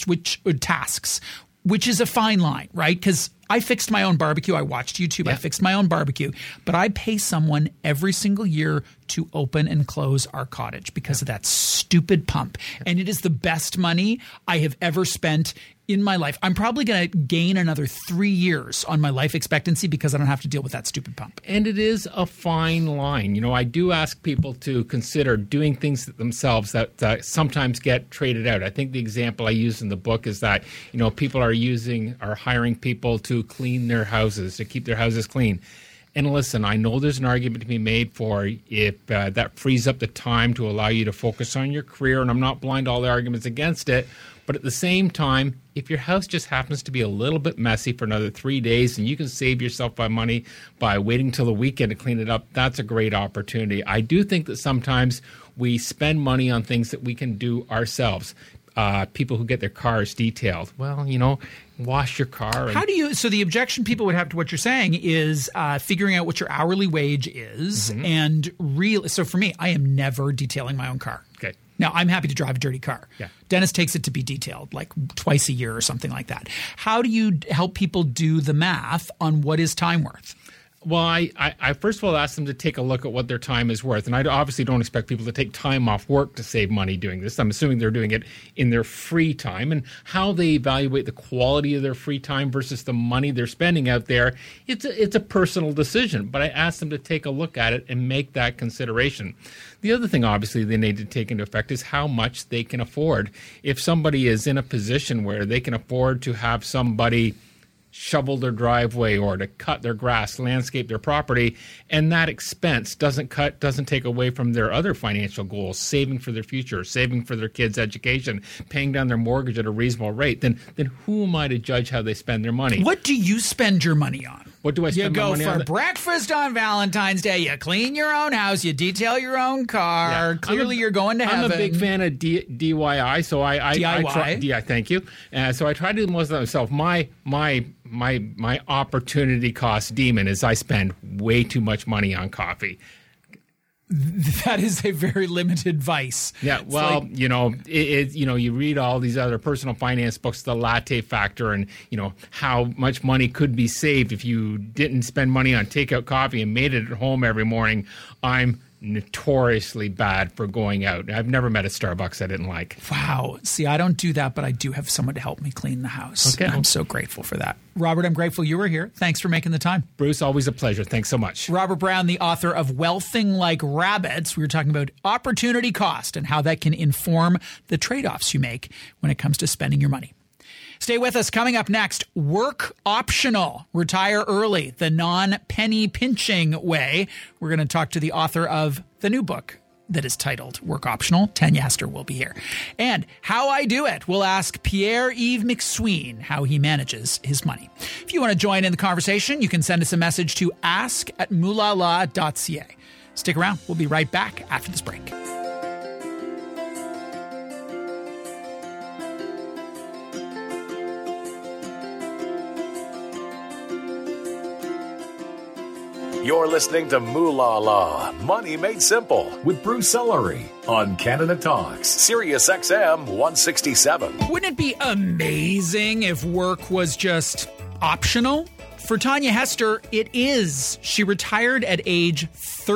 which is a fine line, right? Because I fixed my own barbecue. I watched YouTube. Yeah. I fixed my own barbecue. But I pay someone every single year to open and close our cottage because of that stupid pump. And it is the best money I have ever spent in my life. I'm probably going to gain another 3 years on my life expectancy because I don't have to deal with that stupid pump. And it is a fine line. I do ask people to consider doing things themselves that sometimes get traded out. I think the example I use in the book is that, people are hiring people to clean their houses, to keep their houses clean. And listen, I know there's an argument to be made for if that frees up the time to allow you to focus on your career, and I'm not blind to all the arguments against it. But at the same time, if your house just happens to be a little bit messy for another 3 days and you can save yourself money by waiting till the weekend to clean it up, that's a great opportunity. I do think that sometimes we spend money on things that we can do ourselves. People who get their cars detailed. Well, wash your car. How do you? So the objection people would have to what you're saying is figuring out what your hourly wage is, and So for me, I am never detailing my own car. Okay. Now, I'm happy to drive a dirty car. Yeah. Dennis takes it to be detailed like twice a year or something like that. How do you help people do the math on what is time worth? Well, I first of all ask them to take a look at what their time is worth. And I obviously don't expect people to take time off work to save money doing this. I'm assuming they're doing it in their free time. And how they evaluate the quality of their free time versus the money they're spending out there, it's a personal decision. But I ask them to take a look at it and make that consideration. The other thing, obviously, they need to take into effect is how much they can afford. If somebody is in a position where they can afford to have somebody shovel their driveway or to cut their grass, landscape their property, and that expense doesn't take away from their other financial goals, saving for their future, saving for their kids' education, paying down their mortgage at a reasonable rate, then who am I to judge how they spend their money? What do you spend your money on? What do I spend my money on? You go for breakfast on Valentine's Day, you clean your own house, you detail your own car. Yeah. Clearly, you're going to heaven. I'm a big fan of DIY, so DIY. Thank you. So I try to do most of that myself. My opportunity cost demon is I spend way too much money on coffee. That is a very limited vice. Yeah, well, you read all these other personal finance books, the latte factor, and how much money could be saved if you didn't spend money on takeout coffee and made it at home every morning. I'm notoriously bad for going out. I've never met a Starbucks I didn't like. Wow. See, I don't do that, but I do have someone to help me clean the house. Okay. I'm so grateful for that. Robert, I'm grateful you were here. Thanks for making the time. Bruce, always a pleasure. Thanks so much. Robert Brown, the author of Wealthing Like Rabbits. We were talking about opportunity cost and how that can inform the trade-offs you make when it comes to spending your money. Stay with us. Coming up next, work optional. Retire early, the non-penny pinching way. We're going to talk to the author of the new book that is titled Work Optional. Tanya Hester will be here. And how I do it. We'll ask Pierre-Yves McSween how he manages his money. If you want to join in the conversation, you can send us a message to ask@moolala.ca. Stick around. We'll be right back after this break. You're listening to Moolah Law, Money Made Simple with Bruce Ellery on Canada Talks, Sirius XM 167. Wouldn't it be amazing if work was just optional? For Tanya Hester, it is. She retired at age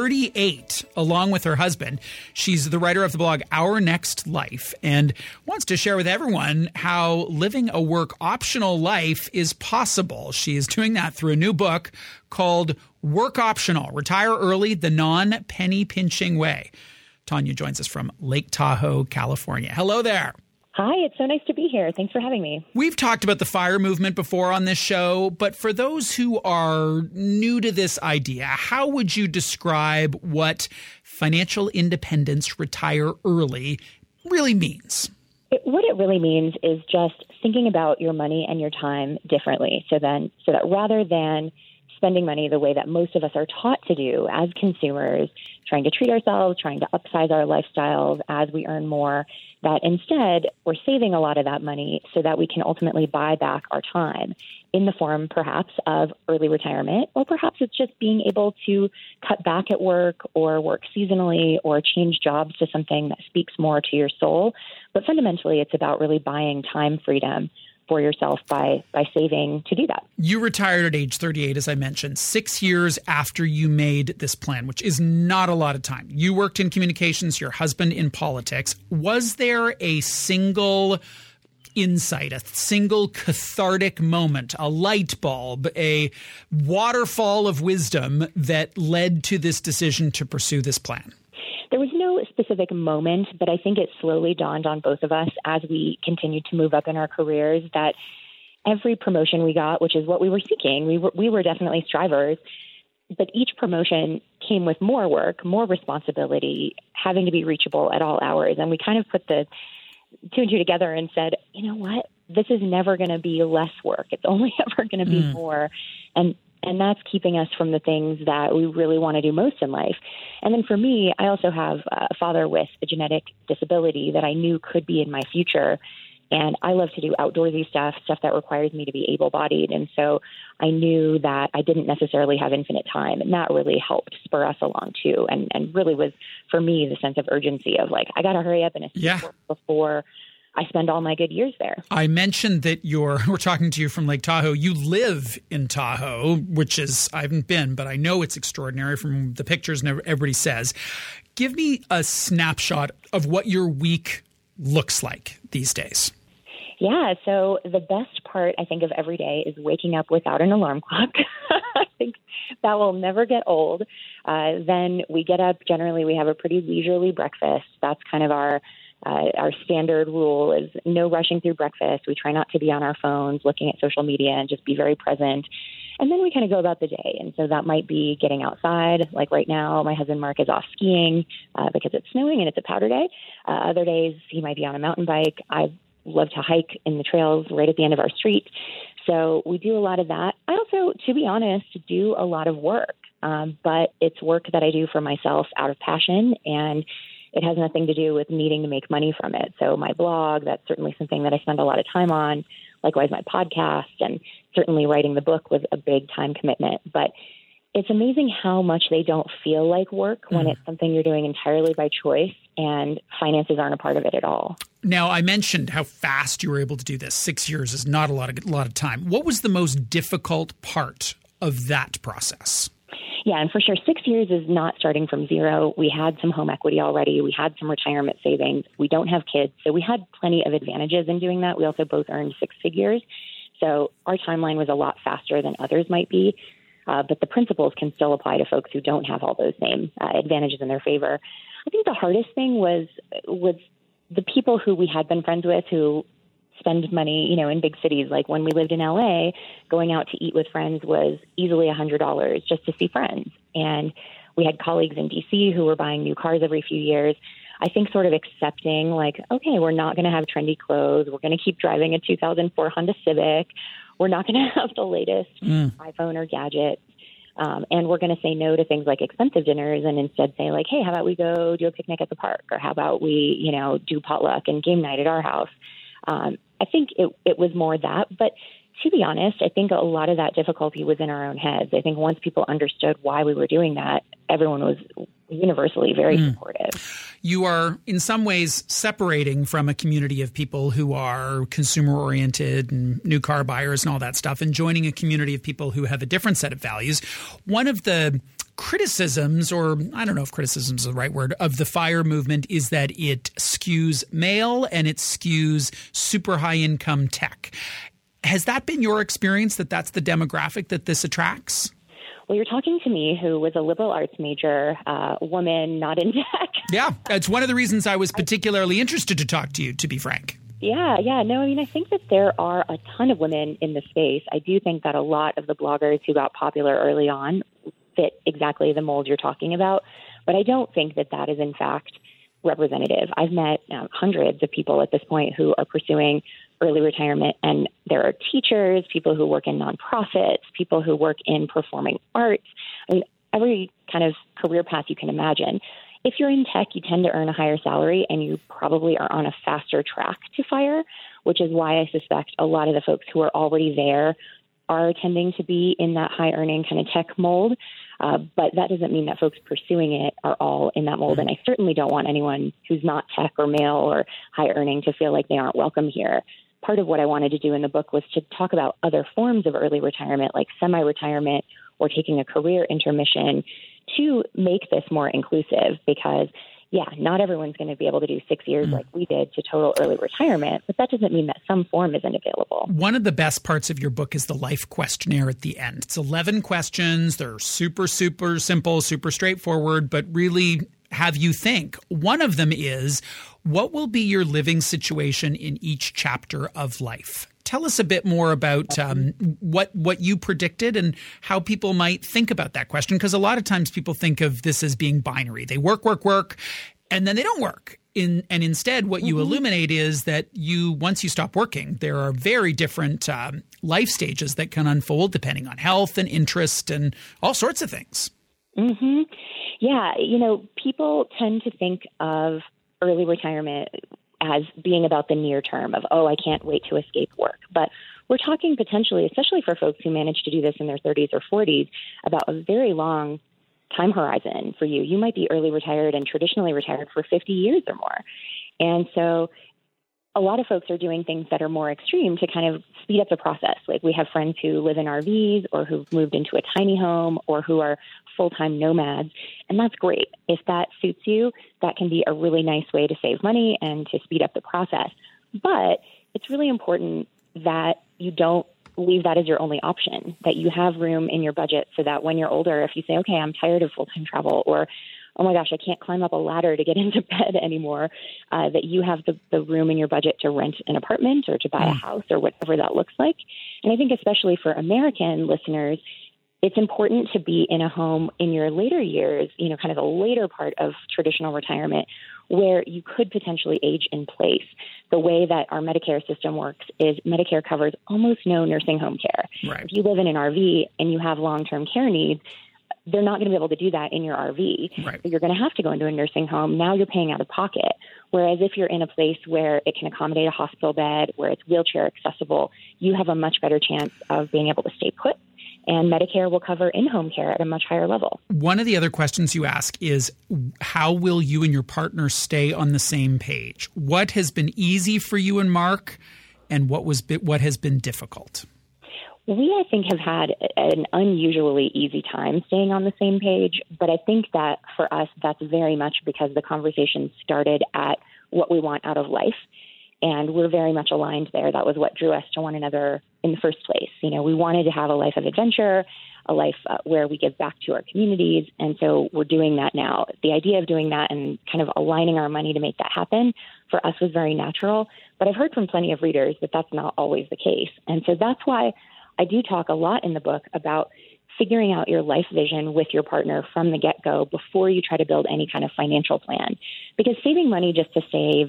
38 along with her husband. She's the writer of the blog Our Next Life and wants to share with everyone how living a work optional life is possible. She is doing that through a new book called Work Optional, Retire Early, the Non-Penny Pinching Way. Tanya joins us from Lake Tahoe, California. Hello there. Hi, it's so nice to be here. Thanks for having me. We've talked about the FIRE movement before on this show, but for those who are new to this idea, how would you describe what financial independence, retire early, really means? What it really means is just thinking about your money and your time differently. So that rather than spending money the way that most of us are taught to do as consumers, trying to treat ourselves, trying to upsize our lifestyles as we earn more, that instead we're saving a lot of that money so that we can ultimately buy back our time in the form perhaps of early retirement, or perhaps it's just being able to cut back at work or work seasonally or change jobs to something that speaks more to your soul. But fundamentally, it's about really buying time freedom for yourself by saving to do that. You retired at age 38, as I mentioned, 6 years after you made this plan, which is not a lot of time. You worked in communications, your husband in politics. Was there a single insight, a single cathartic moment, a light bulb, a waterfall of wisdom that led to this decision to pursue this plan? There was no specific moment, but I think it slowly dawned on both of us as we continued to move up in our careers that every promotion we got, which is what we were seeking, we were definitely strivers, but each promotion came with more work, more responsibility, having to be reachable at all hours. And we kind of put the two and two together and said, you know what, this is never going to be less work. It's only ever going to be more. And that's keeping us from the things that we really want to do most in life. And then for me, I also have a father with a genetic disability that I knew could be in my future. And I love to do outdoorsy stuff that requires me to be able-bodied. And so I knew that I didn't necessarily have infinite time. And that really helped spur us along, too. And really was, for me, the sense of urgency of like, I got to hurry up and work before I spend all my good years there. I mentioned that we're talking to you from Lake Tahoe. You live in Tahoe, which is, I haven't been, but I know it's extraordinary from the pictures and everybody says. Give me a snapshot of what your week looks like these days. Yeah, so the best part, I think, of every day is waking up without an alarm clock. I think that will never get old. Then we get up. Generally, we have a pretty leisurely breakfast. That's kind of our standard rule is no rushing through breakfast. We try not to be on our phones, looking at social media, and just be very present. And then we kind of go about the day. And so that might be getting outside. Like right now, my husband Mark is off skiing because it's snowing and it's a powder day. Other days, he might be on a mountain bike. I love to hike in the trails right at the end of our street. So we do a lot of that. I also, to be honest, do a lot of work. But it's work that I do for myself out of passion, and it has nothing to do with needing to make money from it. So my blog, that's certainly something that I spend a lot of time on. Likewise, my podcast, and certainly writing the book was a big time commitment. But it's amazing how much they don't feel like work when it's something you're doing entirely by choice and finances aren't a part of it at all. Now, I mentioned how fast you were able to do this. 6 years is not a lot of time. What was the most difficult part of that process? Yeah, and for sure, 6 years is not starting from zero. We had some home equity already. We had some retirement savings. We don't have kids, so we had plenty of advantages in doing that. We also both earned six figures. So our timeline was a lot faster than others might be. But the principles can still apply to folks who don't have all those same advantages in their favor. I think the hardest thing was the people who we had been friends with who spend money, in big cities. Like when we lived in LA, going out to eat with friends was easily $100 just to see friends. And we had colleagues in DC who were buying new cars every few years. I think sort of accepting like, okay, we're not going to have trendy clothes. We're going to keep driving a 2004 Honda Civic. We're not going to have the latest iPhone or gadget. And we're going to say no to things like expensive dinners and instead say like, hey, how about we go do a picnic at the park? Or how about we, do potluck and game night at our house? I think it was more that. But to be honest, I think a lot of that difficulty was in our own heads. I think once people understood why we were doing that, everyone was universally very supportive. You are in some ways separating from a community of people who are consumer-oriented and new car buyers and all that stuff, and joining a community of people who have a different set of values. One of the criticisms, or I don't know if criticism is the right word, of the FIRE movement is that it skews male and it skews super high-income tech. Has that been your experience, that that's the demographic that this attracts? Well, you're talking to me, who was a liberal arts major, woman, not in tech. Yeah, it's one of the reasons I was particularly interested to talk to you, to be frank. Yeah. No, I think that there are a ton of women in the space. I do think that a lot of the bloggers who got popular early on fit exactly the mold you're talking about. But I don't think that that is, in fact, representative. I've met hundreds of people at this point who are pursuing early retirement, and there are teachers, people who work in nonprofits, people who work in performing arts. I mean, every kind of career path you can imagine. If you're in tech, you tend to earn a higher salary, and you probably are on a faster track to FIRE, which is why I suspect a lot of the folks who are already there are tending to be in that high-earning kind of tech mold. But that doesn't mean that folks pursuing it are all in that mold. And I certainly don't want anyone who's not tech or male or high-earning to feel like they aren't welcome here. Part of what I wanted to do in the book was to talk about other forms of early retirement, like semi-retirement or taking a career intermission, to make this more inclusive. Because, yeah, not everyone's going to be able to do 6 years like we did to total early retirement, but that doesn't mean that some form isn't available. One of the best parts of your book is the life questionnaire at the end. It's 11 questions. They're super, super simple, super straightforward, but really have you think. One of them is, what will be your living situation in each chapter of life? Tell us a bit more about what you predicted and how people might think about that question, because a lot of times people think of this as being binary. They work, and then they don't work. And instead, what you illuminate is that once you stop working, there are very different life stages that can unfold depending on health and interest and all sorts of things. Mm-hmm. Yeah, people tend to think of early retirement as being about the near term of, I can't wait to escape work. But we're talking potentially, especially for folks who manage to do this in their 30s or 40s, about a very long time horizon for you. You might be early retired and traditionally retired for 50 years or more. And so a lot of folks are doing things that are more extreme to kind of speed up the process. Like we have friends who live in RVs or who've moved into a tiny home or who are full-time nomads. And that's great. If that suits you, that can be a really nice way to save money and to speed up the process. But it's really important that you don't leave that as your only option, that you have room in your budget so that when you're older, if you say, okay, I'm tired of full-time travel, or, oh my gosh, I can't climb up a ladder to get into bed anymore, that you have the room in your budget to rent an apartment or to buy a house or whatever that looks like. And I think especially for American listeners, it's important to be in a home in your later years, kind of the later part of traditional retirement, where you could potentially age in place. The way that our Medicare system works is Medicare covers almost no nursing home care. Right. If you live in an RV and you have long-term care needs, they're not going to be able to do that in your RV. Right. So you're going to have to go into a nursing home. Now you're paying out of pocket. Whereas if you're in a place where it can accommodate a hospital bed, where it's wheelchair accessible, you have a much better chance of being able to stay put. And Medicare will cover in-home care at a much higher level. One of the other questions you ask is, how will you and your partner stay on the same page? What has been easy for you and Mark, and what has been difficult? We, I think, have had an unusually easy time staying on the same page, but I think that for us, that's very much because the conversation started at what we want out of life. And we're very much aligned there. That was what drew us to one another in the first place. We wanted to have a life of adventure, a life where we give back to our communities. And so we're doing that now. The idea of doing that and kind of aligning our money to make that happen for us was very natural. But I've heard from plenty of readers that that's not always the case. And so that's why I do talk a lot in the book about figuring out your life vision with your partner from the get-go before you try to build any kind of financial plan. Because saving money just to save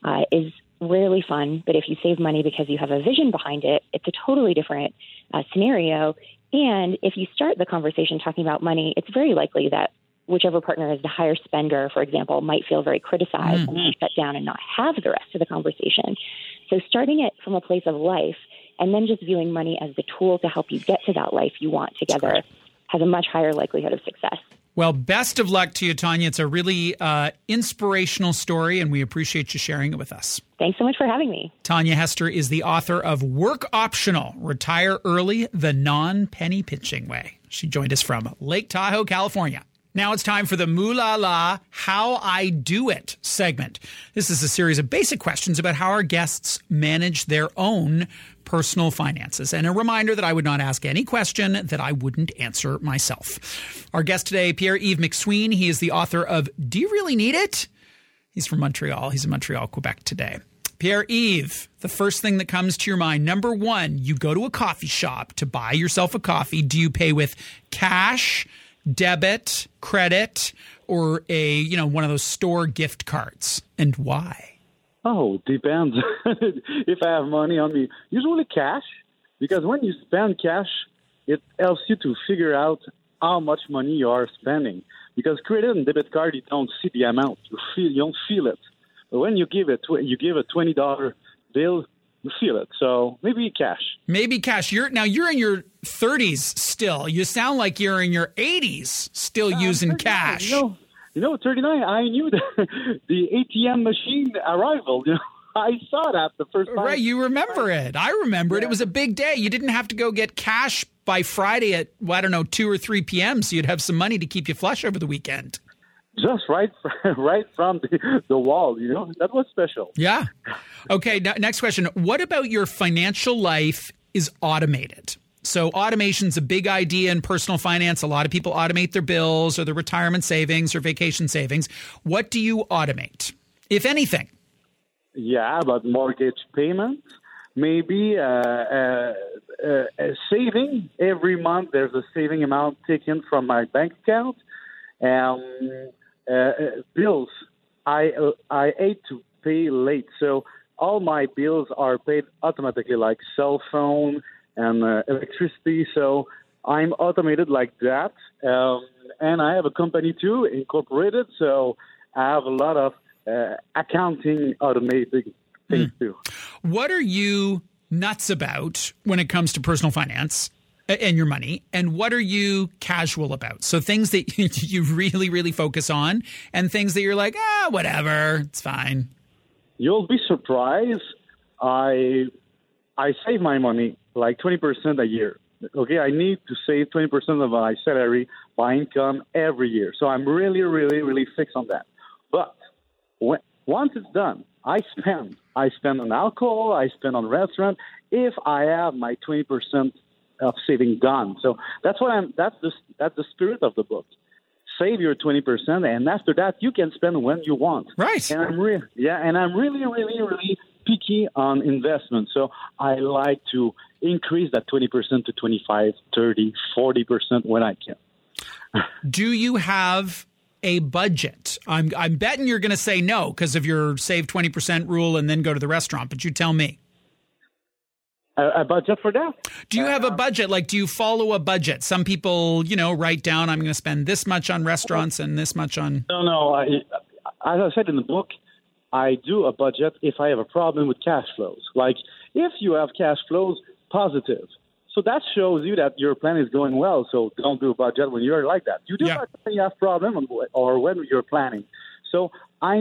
is rarely fun, but if you save money because you have a vision behind it, it's a totally different scenario. And if you start the conversation talking about money, it's very likely that whichever partner is the higher spender, for example, might feel very criticized and shut down and not have the rest of the conversation. So starting it from a place of life and then just viewing money as the tool to help you get to that life you want together has a much higher likelihood of success. Well, best of luck to you, Tanya. It's a really inspirational story, and we appreciate you sharing it with us. Thanks so much for having me. Tanya Hester is the author of Work Optional, Retire Early, the Non-Penny Pinching Way. She joined us from Lake Tahoe, California. Now it's time for the Moo La La How I Do It segment. This is a series of basic questions about how our guests manage their own personal finances. And a reminder that I would not ask any question that I wouldn't answer myself. Our guest today, Pierre-Yves McSween. He is the author of Do You Really Need It? He's from Montreal. He's in Montreal, Quebec today. Pierre-Yves, the first thing that comes to your mind, number one, you go to a coffee shop to buy yourself a coffee. Do you pay with cash, debit, credit, or one of those store gift cards? And why? Oh, depends. If I have money on me, usually cash, because when you spend cash, it helps you to figure out how much money you are spending. Because credit and debit card, you don't see the amount. You don't feel it. But when you give a $20 bill, you feel it. So maybe cash. Maybe cash. You're in your 30s still. You sound like you're in your 80s still using cash. 39, I knew the ATM machine arrival. I saw that the first time. Right, you remember it. I remember it. It was a big day. You didn't have to go get cash by Friday at, 2 or 3 p.m., so you'd have some money to keep you flush over the weekend. Just right from the wall, That was special. Yeah. Okay, next question. What about your financial life is automated? So automation's a big idea in personal finance. A lot of people automate their bills or their retirement savings or vacation savings. What do you automate, if anything? Yeah, but mortgage payments, maybe saving every month. There's a saving amount taken from my bank account. Bills. I hate to pay late, so all my bills are paid automatically, like cell phone and electricity. So I'm automated like that. And I have a company too, incorporated. So I have a lot of accounting automated things too. What are you nuts about when it comes to personal finance and your money? And what are you casual about? So things that you really, really focus on and things that you're like, whatever, it's fine. You'll be surprised. I save my money like 20% a year. Okay, I need to save 20% of my salary, my income every year. So I'm really, really, really fixed on that. But once it's done, I spend on alcohol, I spend on restaurant. If I have my 20% of saving done, so that's the spirit of the book. Save your 20%, and after that, you can spend when you want. Right. And I'm really, really, really picky on investment. So I like to increase that 20% to 25, 30, 40% when I can. Do you have a budget? I'm betting you're going to say no because of your save 20% rule and then go to the restaurant, but you tell me. A budget for that? Do you have a budget? Like, do you follow a budget? Some people, write down, I'm going to spend this much on restaurants and this much on... No. As I said in the book, I do a budget if I have a problem with cash flows. Like, if you have cash flows, positive. So that shows you that your plan is going well. So don't do a budget when you're like that. You do budget when you have problem or when you're planning. So I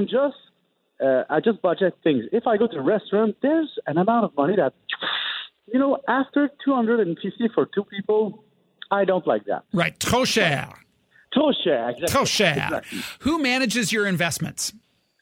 just budget things. If I go to a restaurant, there's an amount of money that... after 250 for two people, I don't like that. Right. Trop cher. Trop cher, exactly. Trop cher. Exactly. Who manages your investments?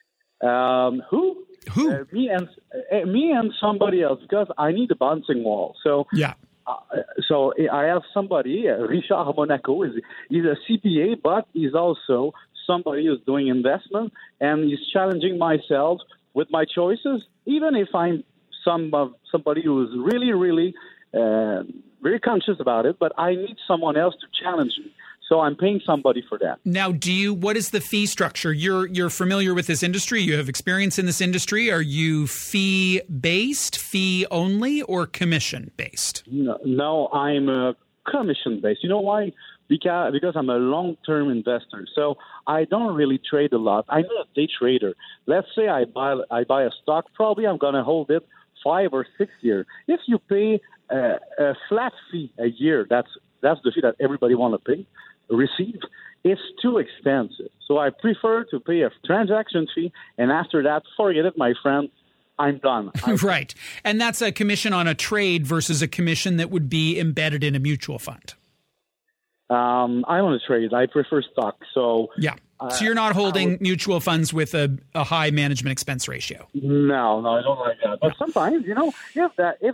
Who? Me and somebody else, because I need a bouncing wall. So yeah. So I have somebody, Richard Monaco, he's a CPA, but he's also somebody who's doing investment, and he's challenging myself with my choices, even if I'm somebody who's really, really very conscious about it, but I need someone else to challenge me. So I'm paying somebody for that. Now, what is the fee structure? You're familiar with this industry. You have experience in this industry. Are you fee-based, fee-only, or commission-based? No, I'm commission-based. You know why? Because I'm a long-term investor. So I don't really trade a lot. I'm not a day trader. Let's say I buy a stock. Probably I'm going to hold it 5 or 6 years. If you pay a flat fee a year, that's the fee that everybody want to receive. It's too expensive. So I prefer to pay a transaction fee, and after that, forget it, my friend. I'm done. Right. And that's a commission on a trade versus a commission that would be embedded in a mutual fund. I'm on a trade. I prefer stock. So yeah. So you're not holding mutual funds with a high management expense ratio. No, I don't like that. But sometimes, if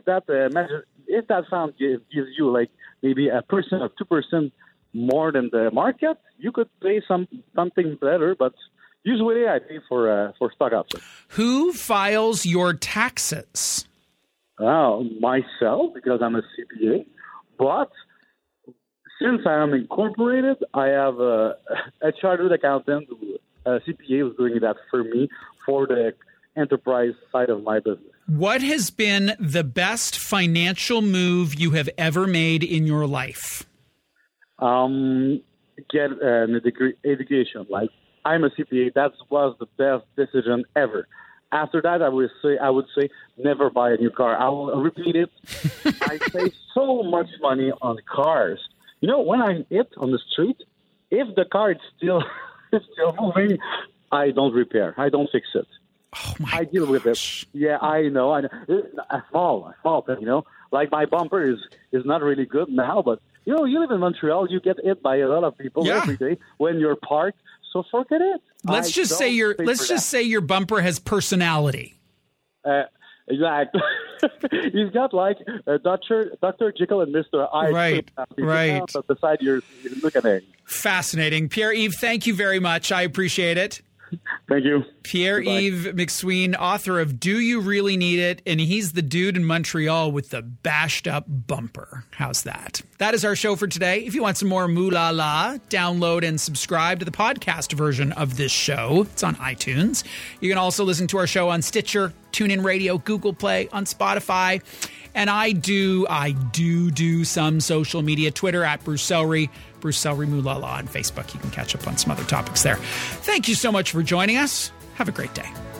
that fund gives you like maybe 1% or 2% more than the market, you could pay something better. But usually, I pay for stock options. Who files your taxes? Myself, because I'm a CPA, but. Since I am incorporated, I have a chartered accountant, a CPA who's doing that for me for the enterprise side of my business. What has been the best financial move you have ever made in your life? Get an education. Like, I'm a CPA. That was the best decision ever. After that, I would say never buy a new car. I will repeat it. I save so much money on cars. When I'm on the street, if the car is still moving, I don't repair. I don't fix it. Oh my I deal with it. Yeah, I know. A small thing, Like my bumper is not really good now, but you live in Montreal, you get hit by a lot of people every day when you're parked. So forget it. Let's just say your bumper has personality. Exactly. He's got like Dr. Jekyll and Mr. Hyde. Right. Beside you look at him. Fascinating. Pierre-Yves, thank you very much. I appreciate it. Thank you. Pierre-Yves McSween, author of Do You Really Need It? And he's the dude in Montreal with the bashed up bumper. How's that? That is our show for today. If you want some more Moo La La, download and subscribe to the podcast version of this show. It's on iTunes. You can also listen to our show on Stitcher, TuneIn Radio, Google Play, on Spotify. And I do some social media, Twitter at Bruce Sellery, Bruce Sellery Moo La La on Facebook. You can catch up on some other topics there. Thank you so much for joining us. Have a great day.